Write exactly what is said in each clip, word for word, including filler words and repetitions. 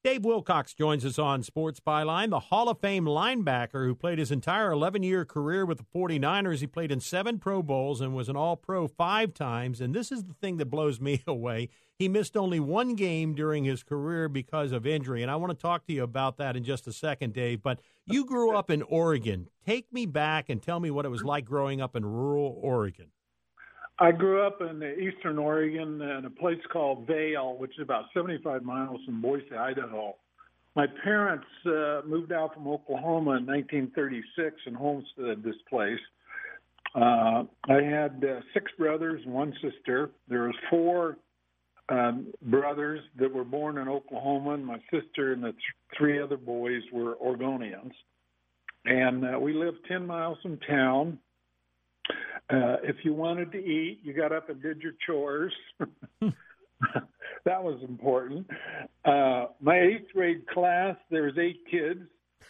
Dave Wilcox joins us on Sports Byline, the Hall of Fame linebacker who played his entire eleven-year career with the 49ers. He played in seven Pro Bowls and was an All-Pro five times. And this is the thing that blows me away. He missed only one game during his career because of injury. And I want to talk to you about that in just a second, Dave. But you grew up in Oregon. Take me back and tell me what it was like growing up in rural Oregon. I grew up in eastern Oregon in a place called Vail, which is about seventy-five miles from Boise, Idaho. My parents uh, moved out from Oklahoma in nineteen thirty-six and homesteaded this place. Uh, I had uh, six brothers and one sister. There was four um, brothers that were born in Oklahoma, and my sister and the th- three other boys were Oregonians. And uh, we lived ten miles from town. Uh, if you wanted to eat, you got up and did your chores. That was important. Uh, my eighth grade class, there was eight kids,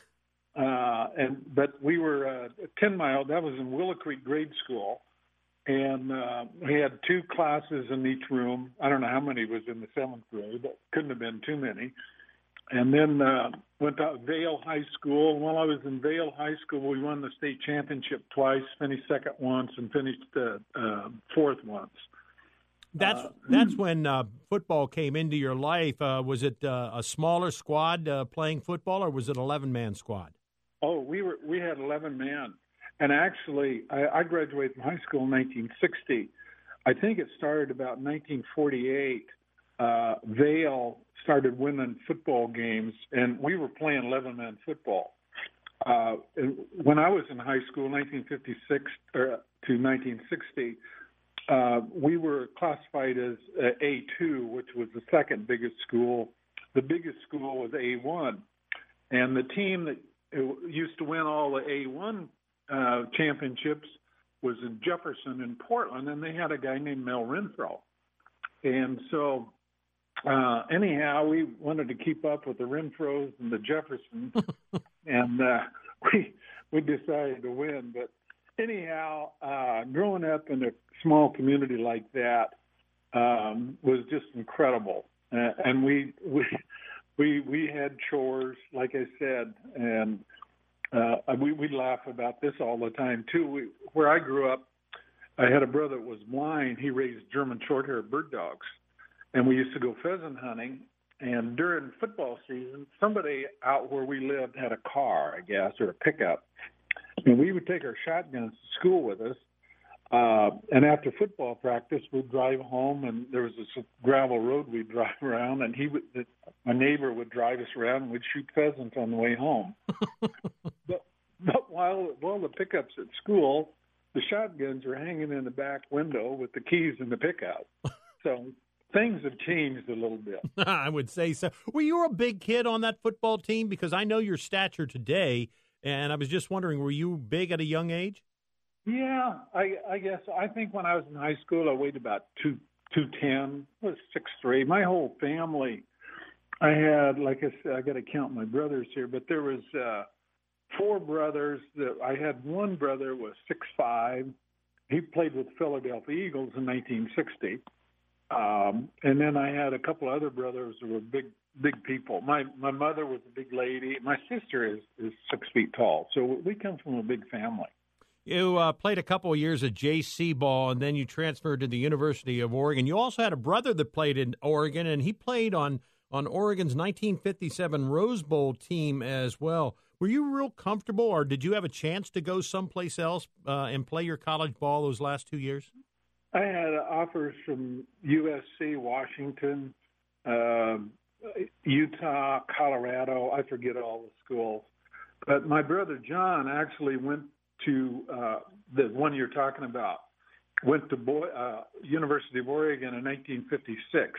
uh, and but we were uh, ten mile. That was in Willow Creek Grade School, and uh, we had two classes in each room. I don't know how many was in the seventh grade, but couldn't have been too many. And then uh, went to Vail High School. While I was in Vail High School, we won the state championship twice, finished second once, and finished uh, uh, fourth once. That's uh, that's when uh, football came into your life. Uh, was it uh, a smaller squad uh, playing football, or was it an eleven-man squad? Oh, we were we had eleven men, and actually, I, I graduated from high school in nineteen sixty. I think it started about nineteen forty-eight. Uh, Vail started winning football games, and we were playing eleven-man football. Uh, when I was in high school, nineteen fifty-six uh, to nineteen sixty, uh, we were classified as uh, A two, which was the second biggest school. The biggest school was A one, and the team that used to win all the A one uh, championships was in Jefferson in Portland, and they had a guy named Mel Renfro. And so Uh, anyhow, we wanted to keep up with the Renfros and the Jeffersons, and uh, we we decided to win. But anyhow, uh, growing up in a small community like that um, was just incredible. Uh, and we we we we had chores, like I said, and uh, we we laugh about this all the time too. We, where I grew up, I had a brother that was blind. He raised German short-haired bird dogs. And we used to go pheasant hunting, and during football season, somebody out where we lived had a car, I guess, or a pickup. And we would take our shotguns to school with us, uh, and after football practice, we'd drive home, and there was this gravel road we'd drive around, and he would, the, my neighbor would drive us around, and we'd shoot pheasants on the way home. but, but while, while the pickup's at school, the shotguns are hanging in the back window with the keys in the pickup. So things have changed a little bit. I would say so. Were you a big kid on that football team? Because I know your stature today, and I was just wondering, were you big at a young age? Yeah, I, I guess. I think when I was in high school, I weighed about two two ten. I was six three. My whole family, I had, like I said, I got to count my brothers here, but there was uh, four brothers. That I had one brother was six five. He played with the Philadelphia Eagles in nineteen sixty. Um, and then I had a couple other brothers who were big, big people. My my mother was a big lady. My sister is, is six feet tall. So we come from a big family. You uh, played a couple of years at J C ball, and then you transferred to the University of Oregon. You also had a brother that played in Oregon, and he played on, on Oregon's nineteen fifty-seven Rose Bowl team as well. Were you real comfortable, or did you have a chance to go someplace else uh, and play your college ball those last two years? I had offers from U S C, Washington, uh, Utah, Colorado. I forget all the schools. But my brother John actually went to uh, the one you're talking about, went to Boy, uh, University of Oregon in nineteen fifty-six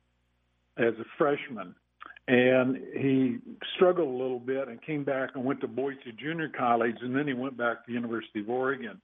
as a freshman. And he struggled a little bit and came back and went to Boise Junior College, and then he went back to the University of Oregon.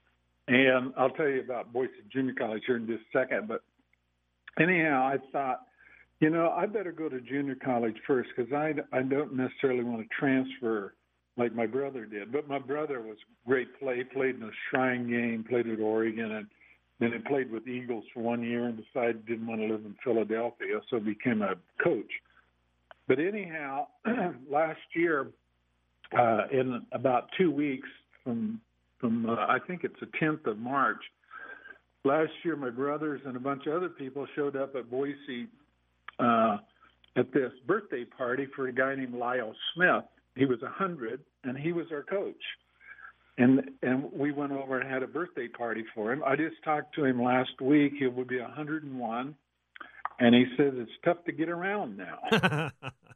And I'll tell you about Boise Junior College here in just a second. But anyhow, I thought, you know, I better go to junior college first because I, I don't necessarily want to transfer like my brother did. But my brother was great play, played in the Shrine game, played at Oregon, and then he played with the Eagles for one year and decided he didn't want to live in Philadelphia, so became a coach. But anyhow, last year, uh, in about two weeks from from uh, I think it's the tenth of March. Last year, my brothers and a bunch of other people showed up at Boise uh, at this birthday party for a guy named Lyle Smith. He was a hundred, and he was our coach. And and we went over and had a birthday party for him. I just talked to him last week. He would be one hundred and one, and he says it's tough to get around now.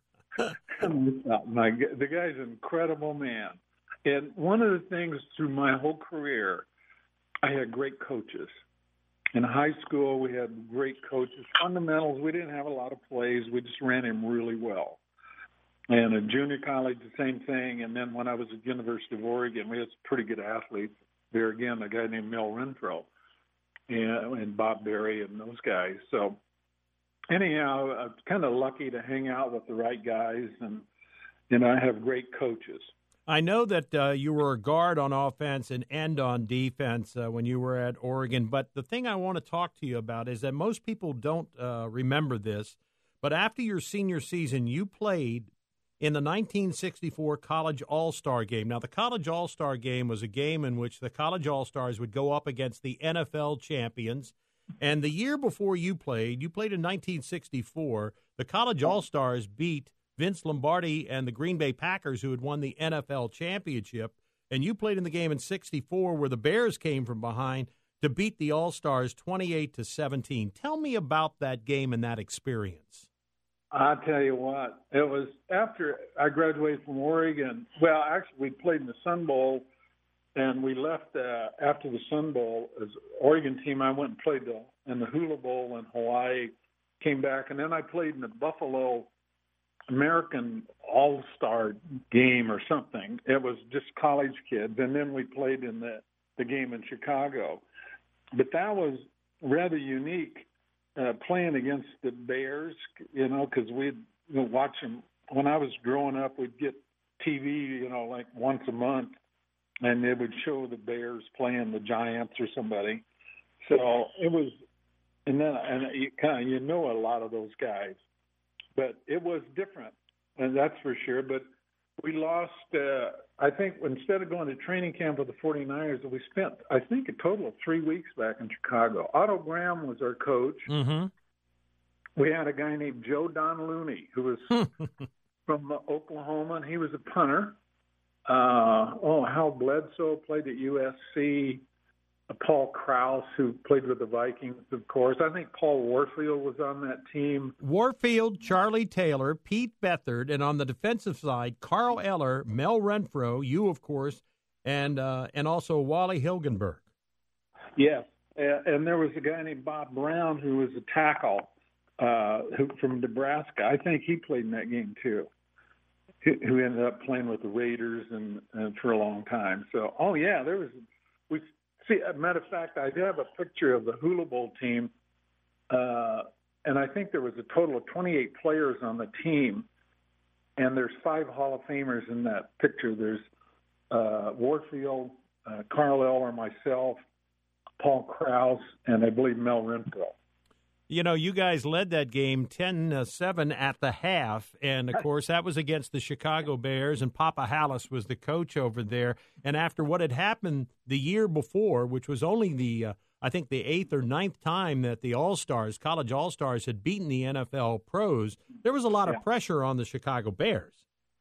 My, the guy's an incredible man. And one of the things through my whole career, I had great coaches. In high school, we had great coaches. Fundamentals, we didn't have a lot of plays. We just ran him really well. And at junior college, the same thing. And then when I was at University of Oregon, we had some pretty good athletes. There again, a guy named Mel Renfro and, and Bob Berry and those guys. So anyhow, I'm kind of lucky to hang out with the right guys, and you know, I have great coaches. I know that uh, you were a guard on offense and end on defense uh, when you were at Oregon, but the thing I want to talk to you about is that most people don't uh, remember this, but after your senior season, you played in the nineteen sixty-four College All-Star Game. Now, the College All-Star Game was a game in which the College All-Stars would go up against the N F L champions. And the year before you played, you played in nineteen sixty-four, the College All-Stars beat Vince Lombardi and the Green Bay Packers, who had won the N F L championship. And you played in the game in sixty-four where the Bears came from behind to beat the All-Stars twenty-eight to seventeen. Tell me about that game and that experience. I'll tell you what, it was after I graduated from Oregon. Well, actually, we played in the Sun Bowl, and we left uh, after the Sun Bowl as Oregon team. I went and played the, in the Hula Bowl in Hawaii, came back, and then I played in the Buffalo American All-Star game or something. It was just college kids, and then we played in the, the game in Chicago. But that was rather unique. Uh, playing against the Bears, you know, because we'd you know, watch them. When I was growing up, we'd get T V, you know, like once a month, and they would show the Bears playing the Giants or somebody. So it was, and then and you kind of you know a lot of those guys, but it was different, and that's for sure. But we lost. Uh, I think instead of going to training camp with the forty-niners, we spent, I think, a total of three weeks back in Chicago. Otto Graham was our coach. Mm-hmm. We had a guy named Joe Don Looney, who was from Oklahoma, and he was a punter. Uh, oh, Hal Bledsoe played at U S C. Paul Krause, who played with the Vikings, of course. I think Paul Warfield was on that team. Warfield, Charlie Taylor, Pete Beathard, and on the defensive side, Carl Eller, Mel Renfro, you, of course, and uh, and also Wally Hilgenberg. Yes, uh, and there was a guy named Bob Brown who was a tackle uh, who, from Nebraska. I think he played in that game, too, who, who ended up playing with the Raiders and, and for a long time. So, oh, yeah, there was – we. See, as a matter of fact, I do have a picture of the Hula Bowl team, uh, and I think there was a total of twenty-eight players on the team, and there's five Hall of Famers in that picture. There's uh, Warfield, uh, Carl Eller, myself, Paul Krause, and I believe Mel Renfro. You know, you guys led that game ten seven at the half, and, of course, that was against the Chicago Bears, and Papa Hallis was the coach over there. And after what had happened the year before, which was only the, uh, I think, the eighth or ninth time that the All-Stars, college All-Stars, had beaten the N F L pros, there was a lot of yeah. pressure on the Chicago Bears.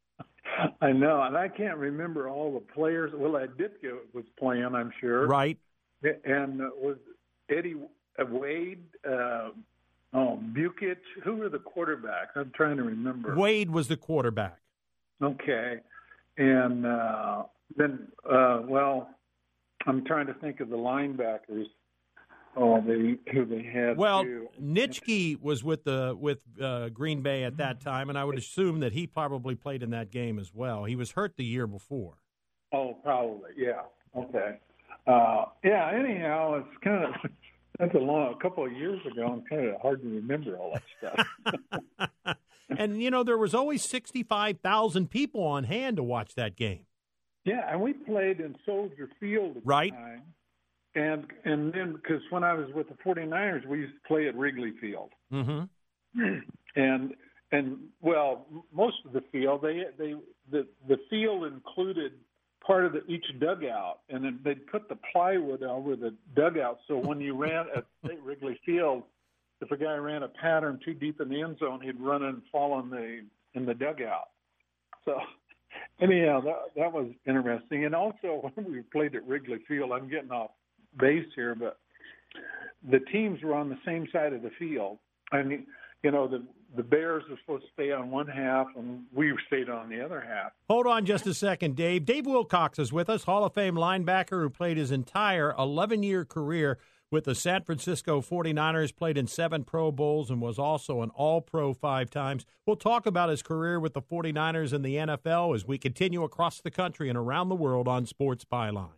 I know, and I can't remember all the players. Well, Ed Ditka was playing, I'm sure. Right. And uh, was Eddie Wade, uh, oh, Bukic, who were the quarterbacks? I'm trying to remember. Wade was the quarterback. Okay. And uh, then, uh, well, I'm trying to think of the linebackers. Oh, they, who they had. Well, too. Nitschke was with the with uh, Green Bay at that time, and I would assume that he probably played in that game as well. He was hurt the year before. Oh, probably, yeah. Okay. Uh, yeah, anyhow, it's kind of – that's a long, a couple of years ago, and kind of hard to remember all that stuff. And, you know, there was always sixty-five thousand people on hand to watch that game. Yeah, and we played in Soldier Field at right. the time. And and then, because when I was with the forty-niners, we used to play at Wrigley Field. Mm-hmm. And and well, most of the field, they they the the field included part of the, each dugout, and then they'd put the plywood over the dugout. So when you ran at Wrigley Field, if a guy ran a pattern too deep in the end zone, he'd run and fall in the in the dugout. So anyhow, that that was interesting. And also when we played at Wrigley Field, I'm getting off base here, but the teams were on the same side of the field. I mean, you know, the the Bears were supposed to stay on one half, and we stayed on the other half. Hold on just a second, Dave. Dave Wilcox is with us, Hall of Fame linebacker who played his entire eleven-year career with the San Francisco forty-niners, played in seven Pro Bowls, and was also an All-Pro five times. We'll talk about his career with the forty-niners and the N F L as we continue across the country and around the world on Sports Byline.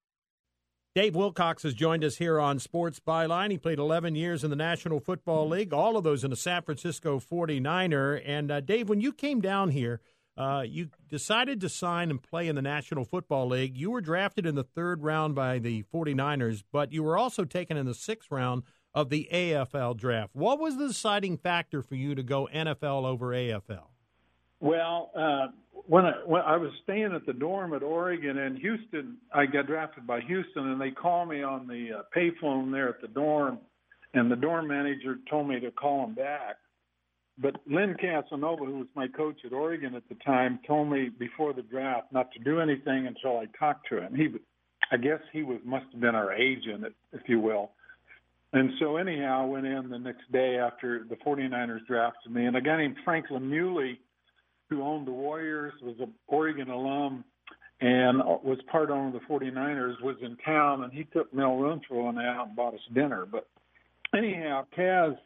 Dave Wilcox has joined us here on Sports Byline. He played eleven years in the National Football League, all of those in the San Francisco forty-niner. And, uh, Dave, when you came down here, uh, you decided to sign and play in the National Football League. You were drafted in the third round by the forty-niners, but you were also taken in the sixth round of the A F L draft. What was the deciding factor for you to go N F L over A F L? Well, uh, when, I, when I was staying at the dorm at Oregon and Houston, I got drafted by Houston, and they called me on the uh, payphone there at the dorm, and the dorm manager told me to call him back. But Lynn Casanova, who was my coach at Oregon at the time, told me before the draft not to do anything until I talked to him. He, I guess he was must have been our agent, if you will. And so anyhow, I went in the next day after the forty-niners drafted me, and a guy named Franklin Muley, who owned the Warriors, was an Oregon alum, and was part owner of the forty-niners, was in town, and he took Mel Renfro and out and bought us dinner. But anyhow, Kaz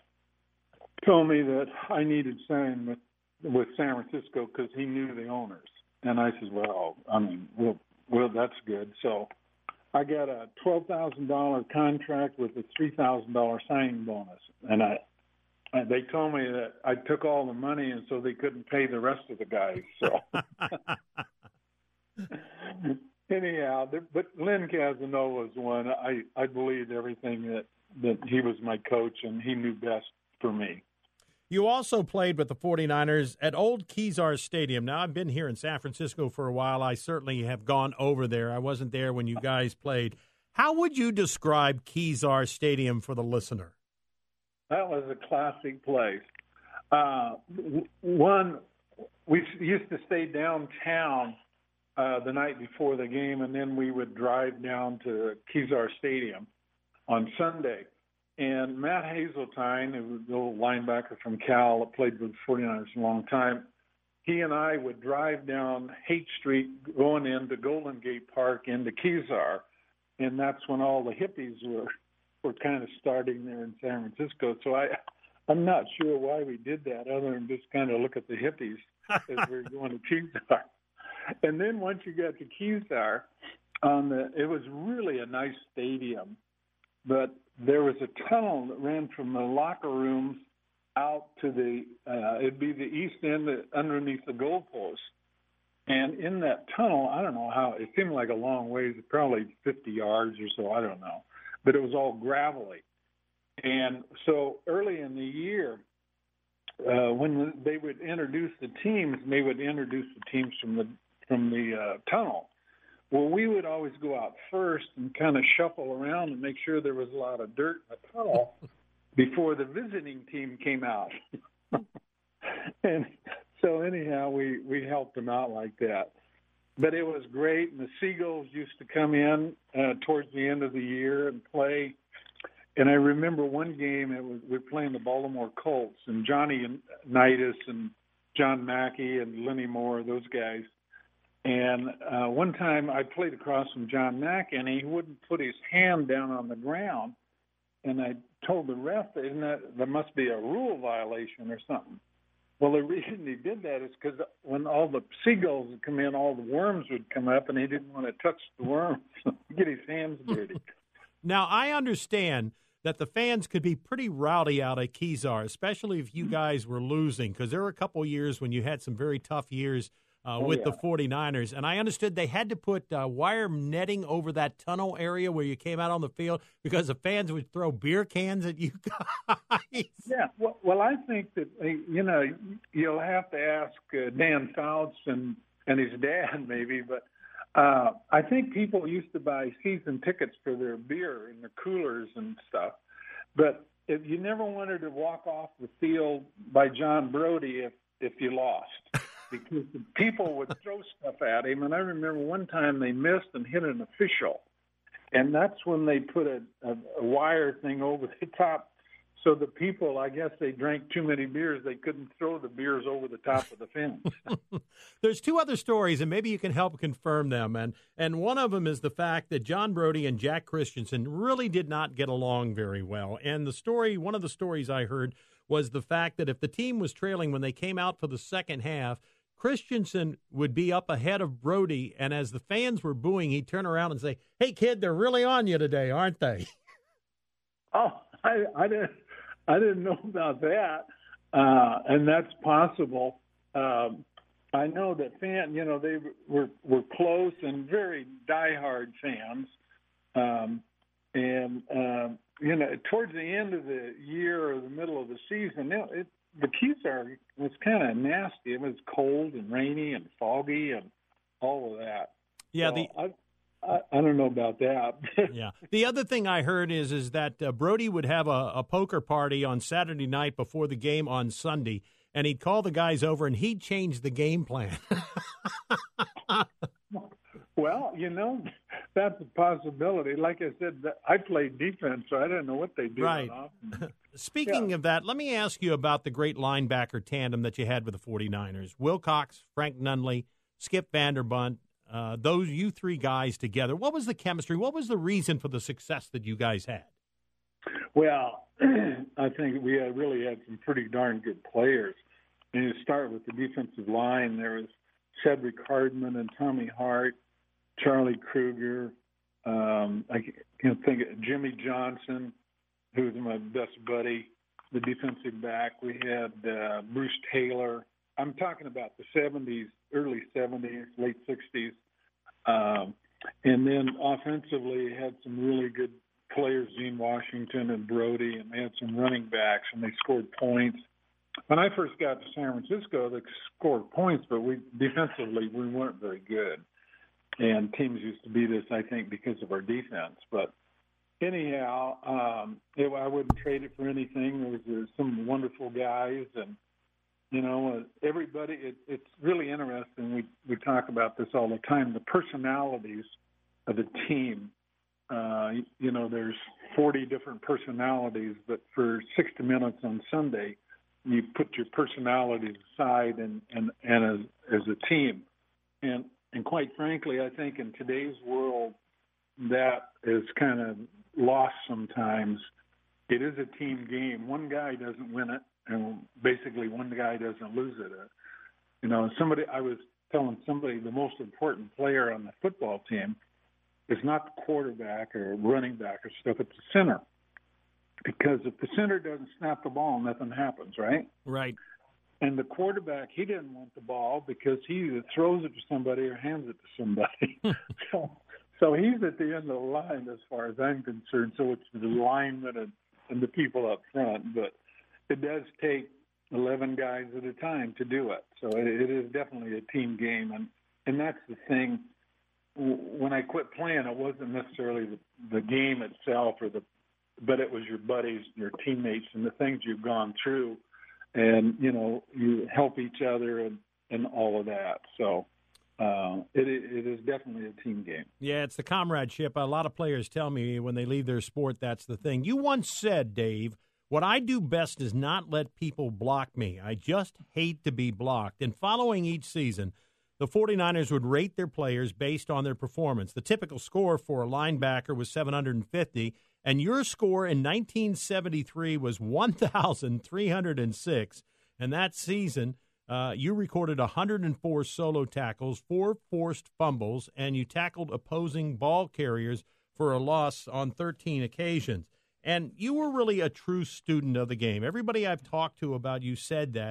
told me that I needed sign with, with San Francisco because he knew the owners. And I said, well, I mean, well, well that's good. So I got a twelve thousand dollars contract with a three thousand dollars signing bonus. And I And they told me that I took all the money, and so they couldn't pay the rest of the guys. So, anyhow, but Lynn Casanova was one. I, I believed everything that, that he was my coach, and he knew best for me. You also played with the forty-niners at Old Kezar Stadium. Now, I've been here in San Francisco for a while. I certainly have gone over there. I wasn't there when you guys played. How would you describe Kezar Stadium for the listener? That was a classic place. Uh, one, we used to stay downtown uh, the night before the game, and then we would drive down to Kezar Stadium on Sunday. And Matt Hazeltine, who was the old linebacker from Cal that played with the forty-niners a long time, he and I would drive down Haight Street going into Golden Gate Park into Kezar, and that's when all the hippies were were kind of starting there in San Francisco. So I, I'm not sure why we did that other than just kind of look at the hippies as we were going to Kezar. And then once you got to Kezar, on the, it was really a nice stadium, but there was a tunnel that ran from the locker rooms out to the, uh, it'd be the east end underneath the goalpost. And in that tunnel, I don't know how, it seemed like a long ways, probably fifty yards or so, I don't know. But it was all gravelly. And so early in the year, uh, when they would introduce the teams, they would introduce the teams from the from the uh, tunnel. Well, we would always go out first and kind of shuffle around and make sure there was a lot of dirt in the tunnel before the visiting team came out. And so anyhow, we, we helped them out like that. But it was great, and the Seagulls used to come in uh, towards the end of the year and play. And I remember one game, it was we were playing the Baltimore Colts, and Johnny Unitas and John Mackey and Lenny Moore, those guys. And uh, one time I played across from John Mackey, and he wouldn't put his hand down on the ground. And I told the ref, isn't that, there must be a rule violation or something. Well, the reason he did that is because when all the seagulls would come in, all the worms would come up, and he didn't want to touch the worms, get his hands dirty. Now, I understand that the fans could be pretty rowdy out at Kezar, especially if you guys were losing, because there were a couple years when you had some very tough years uh, oh, with yeah. the forty-niners. And I understood they had to put uh, wire netting over that tunnel area where you came out on the field because the fans would throw beer cans at you guys. Yeah, well, well I think that, you know, you'll have to ask uh, Dan Fouts and, and his dad maybe, but uh, I think people used to buy season tickets for their beer in the coolers and stuff. But if you never wanted to walk off the field by John Brody if, if you lost. Because the people would throw stuff at him. And I remember one time they missed and hit an official. And that's when they put a, a, a wire thing over the top. So the people, I guess they drank too many beers. They couldn't throw the beers over the top of the fence. There's two other stories, and maybe you can help confirm them. And, and one of them is the fact that John Brody and Jack Christensen really did not get along very well. And the story, one of the stories I heard was the fact that if the team was trailing when they came out for the second half, Christensen would be up ahead of Brody, and as the fans were booing, he'd turn around and say, "Hey, kid, they're really on you today, aren't they?" Oh, I, I didn't, I didn't know about that, uh, and that's possible. Um, I know that fan, you know, they were were close and very diehard fans, um, and uh, you know, towards the end of the year or the middle of the season, it, it the Keysar was kind of nasty. It was cold and rainy and foggy and all of that. Yeah, so the I, I, I don't know about that. yeah. The other thing I heard is is that uh, Brody would have a, a poker party on Saturday night before the game on Sunday, and he'd call the guys over and he'd change the game plan. Well, you know, that's a possibility. Like I said, I played defense, so I didn't know what they did. Right. Speaking yeah. of that, let me ask you about the great linebacker tandem that you had with the forty-niners. Wilcox, Frank Nunley, Skip Vanderbunt, uh, those you three guys together. What was the chemistry? What was the reason for the success that you guys had? Well, I think we had really had some pretty darn good players. And you start with the defensive line. There was Cedric Hardman and Tommy Hart, Charlie Kruger, um, I can't think of Jimmy Johnson, who was my best buddy, the defensive back. We had uh, Bruce Taylor. I'm talking about the seventies, early seventies, late sixties. Um, and then offensively had some really good players, Gene Washington and Brody, and they had some running backs, and they scored points. When I first got to San Francisco, they scored points, but we defensively we weren't very good. And teams used to beat us, I think, because of our defense. But anyhow, um, it, I wouldn't trade it for anything. There was uh, some wonderful guys, and you know, uh, everybody. It, it's really interesting. We we talk about this all the time. The personalities of the team. Uh, you know, there's forty different personalities, but for sixty minutes on Sunday, you put your personalities aside and and and as as a team, and. And quite frankly, I think in today's world, that is kind of lost sometimes. It is a team game. One guy doesn't win it, and basically one guy doesn't lose it. You know, somebody I was telling somebody the most important player on the football team is not the quarterback or running back or stuff. It's the center. Because if the center doesn't snap the ball, nothing happens, right? Right. And the quarterback, he didn't want the ball because he either throws it to somebody or hands it to somebody. so, so he's at the end of the line as far as I'm concerned. So it's the linemen and, and the people up front. But it does take eleven guys at a time to do it. So it, it is definitely a team game. And, and that's the thing. When I quit playing, it wasn't necessarily the, the game itself, or the, but it was your buddies, your teammates, and the things you've gone through. And, you know, you help each other and, and all of that. So uh, it, it is definitely a team game. Yeah, it's the comradeship. A lot of players tell me when they leave their sport, that's the thing. You once said, Dave, what I do best is not let people block me. I just hate to be blocked. And following each season, the forty-niners would rate their players based on their performance. The typical score for a linebacker was seven hundred fifty, and your score in nineteen seventy-three was one thousand three hundred six. And that season, uh, you recorded one hundred four solo tackles, four forced fumbles, and you tackled opposing ball carriers for a loss on thirteen occasions. And you were really a true student of the game. Everybody I've talked to about you said that.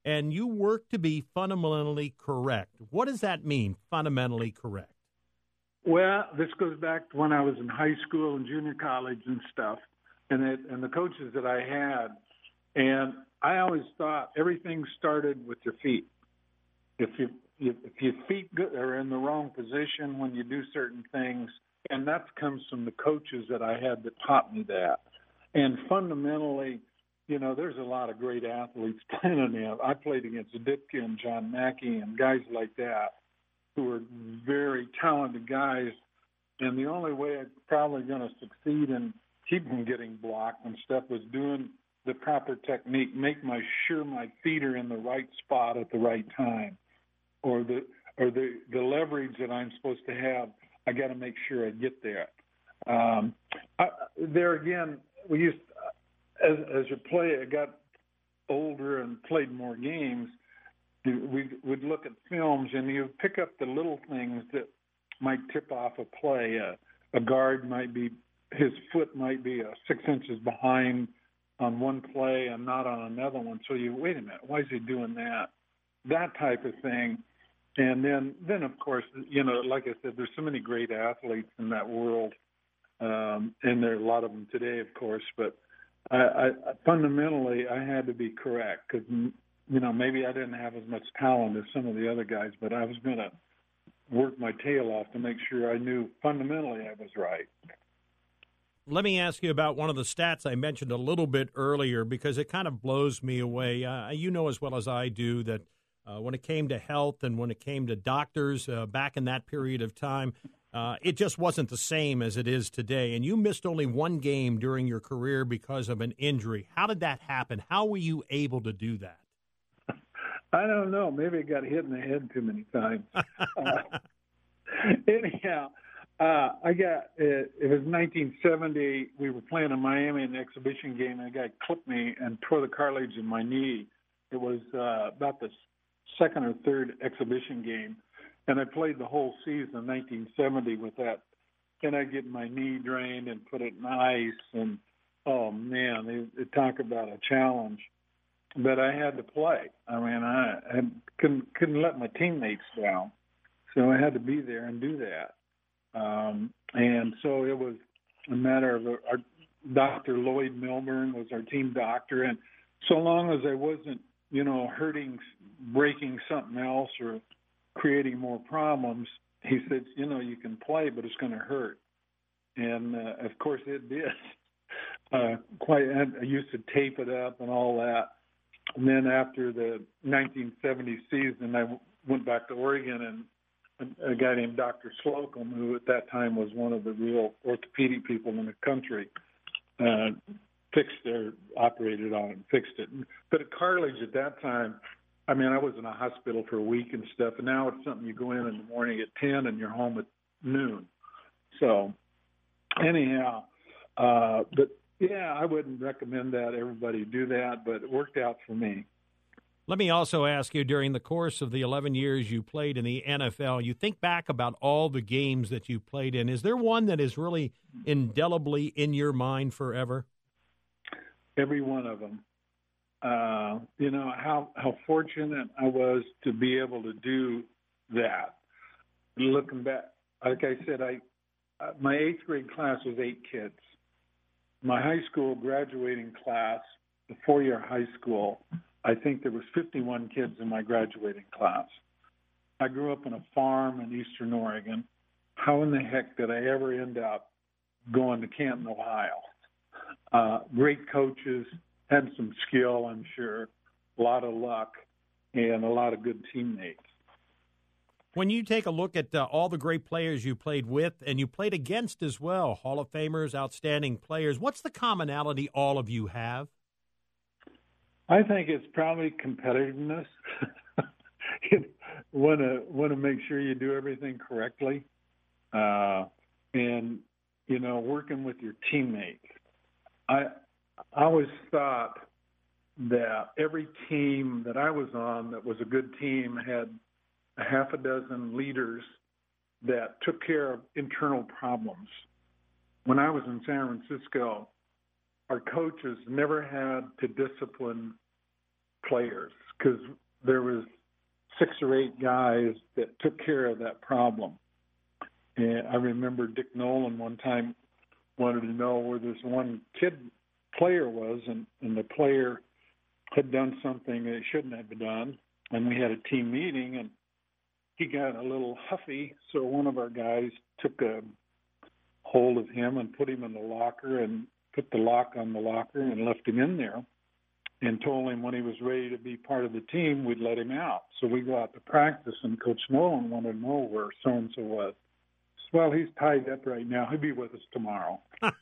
and you work to be fundamentally correct. What does that mean, fundamentally correct? Well, this goes back to when I was in high school and junior college and stuff, and it, and the coaches that I had, and I always thought everything started with your feet. If you if your feet are in the wrong position when you do certain things, and that comes from the coaches that I had that taught me that. And fundamentally, you know, there's a lot of great athletes playing in there. I played against Ditka and John Mackey and guys like that who were very talented guys. And the only way I'm probably going to succeed and keep from getting blocked and stuff was doing the proper technique, make my sure my feet are in the right spot at the right time, or the or the, the leverage that I'm supposed to have. I got to make sure I get there. Um, I, there again, we used as as a player, I got older and played more games. We would look at films and you pick up the little things that might tip off a play. Uh, a guard might be his foot might be uh, six inches behind on one play and not on another one. So you wait a minute, why is he doing that? That type of thing. And then, then of course, you know, like I said, there's so many great athletes in that world, um, and there are a lot of them today, of course. But I, I, fundamentally, I had to be correct because, you know, maybe I didn't have as much talent as some of the other guys, but I was going to work my tail off to make sure I knew fundamentally I was right. Let me ask you about one of the stats I mentioned a little bit earlier because it kind of blows me away. Uh, you know as well as I do that uh, when it came to health and when it came to doctors uh, back in that period of time, uh, it just wasn't the same as it is today. And you missed only one game during your career because of an injury. How did that happen? How were you able to do that? I don't know. Maybe I got hit in the head too many times. uh, anyhow, uh, I got it, it was nineteen seventy. We were playing in Miami in an exhibition game, and a guy clipped me and tore the cartilage in my knee. It was uh, about the second or third exhibition game, and I played the whole season in nineteen seventy with that. And I get my knee drained and put it in ice, and oh man, they, they talk about a challenge. But I had to play. I mean, I, I couldn't couldn't let my teammates down, so I had to be there and do that. Um, and so it was a matter of our Doctor Lloyd Milburn was our team doctor, and so long as I wasn't, you know, hurting, breaking something else, or creating more problems, he said, you know, you can play, but it's going to hurt. And uh, of course, it did. Uh, quite. I used to tape it up and all that. And then after the nineteen seventy season, I went back to Oregon, and a guy named Doctor Slocum, who at that time was one of the real orthopedic people in the country, uh, fixed or operated on it and fixed it. But a cartilage at that time, I mean, I was in a hospital for a week and stuff, and now it's something you go in in the morning at ten and you're home at noon. So anyhow, uh, but yeah, I wouldn't recommend that everybody do that, but it worked out for me. Let me also ask you, during the course of the eleven years you played in the N F L, you think back about all the games that you played in. Is there one that is really indelibly in your mind forever? Every one of them. Uh, you know, how, how fortunate I was to be able to do that. Looking back, like I said, I uh, my eighth grade class was eight kids. My high school graduating class, the four-year high school, I think there was fifty-one kids in my graduating class. I grew up on a farm in eastern Oregon. How in the heck did I ever end up going to Canton, Ohio? Uh, great coaches, had some skill, I'm sure, a lot of luck, and a lot of good teammates. When you take a look at uh, all the great players you played with and you played against as well, Hall of Famers, outstanding players, what's the commonality all of you have? I think it's probably competitiveness. You want to want to make sure you do everything correctly, uh, and you know, working with your teammates. I I always thought that every team that I was on that was a good team had a half a dozen leaders that took care of internal problems. When I was in San Francisco, our coaches never had to discipline players because there was six or eight guys that took care of that problem. And I remember Dick Nolan one time wanted to know where this one kid player was, and, and the player had done something that he shouldn't have done. And we had a team meeting, and he got a little huffy, so one of our guys took a hold of him and put him in the locker and put the lock on the locker and left him in there and told him when he was ready to be part of the team, we'd let him out. So we go out to practice, and Coach Nolan wanted to know where so-and-so was. Well, he's tied up right now. He'll be with us tomorrow.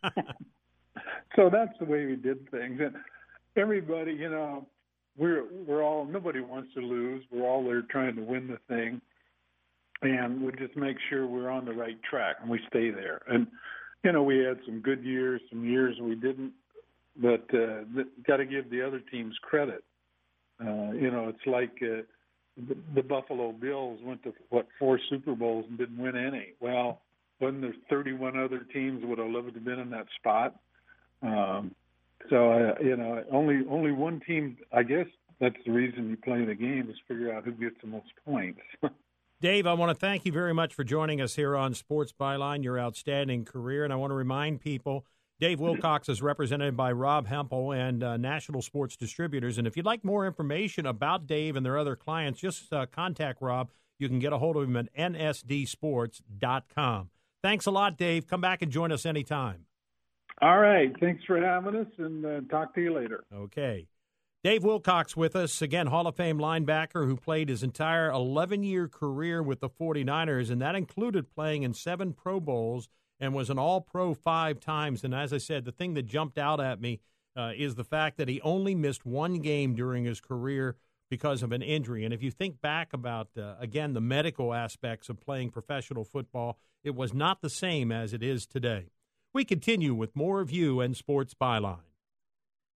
So that's the way we did things. And everybody, you know, we're we're all, nobody wants to lose. We're all there trying to win the thing. And we just make sure we're on the right track and we stay there. And, you know, we had some good years, some years we didn't, but uh, got to give the other teams credit. Uh, you know, it's like uh, the, the Buffalo Bills went to, what, four Super Bowls and didn't win any. Well, wasn't there thirty-one other teams would have loved to have been in that spot? Um, so, uh, you know, only only one team, I guess that's the reason you play the game, is figure out who gets the most points. Dave, I want to thank you very much for joining us here on Sports Byline, your outstanding career. And I want to remind people, Dave Wilcox is represented by Rob Hempel and uh, National Sports Distributors. And if you'd like more information about Dave and their other clients, just uh, contact Rob. You can get a hold of him at N S D sports dot com. Thanks a lot, Dave. Come back and join us anytime. All right. Thanks for having us, and uh, talk to you later. Okay. Dave Wilcox with us, again, Hall of Fame linebacker who played his entire eleven-year career with the forty-niners, and that included playing in seven Pro Bowls and was an All-Pro five times. And as I said, the thing that jumped out at me uh, is the fact that he only missed one game during his career because of an injury. And if you think back about, uh, again, the medical aspects of playing professional football, it was not the same as it is today. We continue with more of you and Sports Byline.